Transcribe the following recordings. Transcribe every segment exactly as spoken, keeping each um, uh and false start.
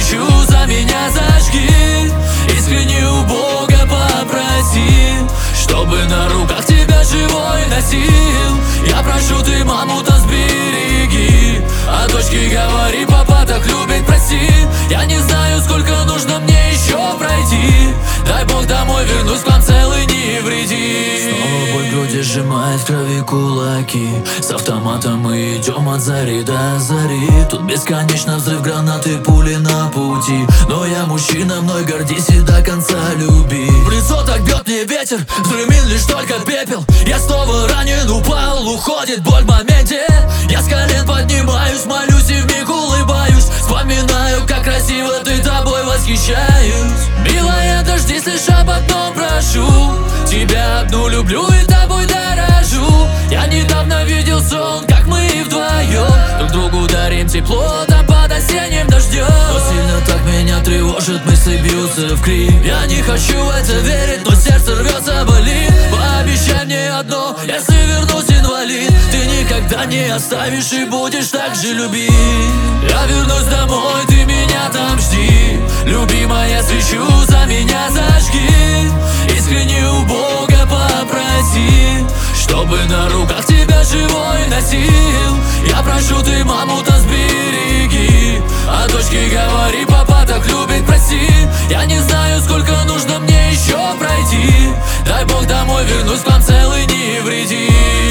свечу за меня зажги. Искренне у Бога попроси, чтобы на руках тебя живой носил. Я прошу, ты маму-то сбереги, а дочке говори, папа так любит, прости. Я не знаю, сколько нужно мне еще пройти. Дай Бог домой вернусь к вам целый невредим. Снова боль в груди сжимает в крови кулаки. С автоматом мы идем от зари до зари. Тут бесконечно взрыв гранаты, пули на пути. Но я мужчина, мной гордись и до конца люби. В лицо так бьет мне ветер, взрывин лишь только пепел. Я снова ранен, упал, уходит боль в моменте. Я с колен поднимаюсь, молюсь и вмиг улыбаюсь. Вспоминаю, как красиво ты тобой восхищаюсь. Милая, дождись, лишь об одном прошу. Тебя одну люблю и тобой дорожу. Я недавно видел сон, как мы вдвоем друг другу дарим тепло, там под осенним дождем. Но сильно так меня тревожит, мысли бьются в крик. Я не хочу в это верить, но сердце рвется, болит. Пообещай мне одно, если вернусь инвалид, ты никогда не оставишь и будешь так же любить. Я вернусь домой, ты меня там жди. Любимая, свечу за меня зажги. Искренне у Бога попроси, чтобы на руках тебя живой носил. Я прошу, ты маму-то сбереги, а дочке говори, папа так любит, прости. Я не знаю, сколько нужно мне еще пройти. Дай Бог домой вернусь к вам целый невредим.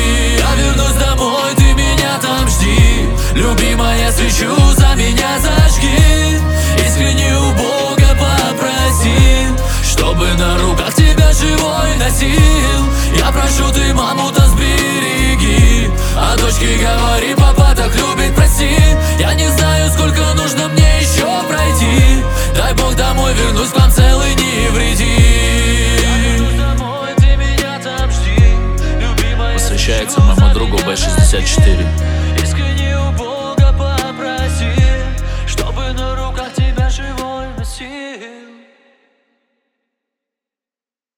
Я вернусь домой, ты меня там жди. Любимая, свечу за меня зажги. Искренне у Бога попроси, чтобы на руках тебя живой носил. Я прошу, ты маму-то сбереги, а дочке говори, папа так любит, прости. Я не знаю, сколько нужно мне еще пройти. Дай Бог домой вернусь к вам целый невредим. Я вернусь домой, ты меня там жди. Любимая, посвящается моему другу бэ шестьдесят четыре. искренне у Бога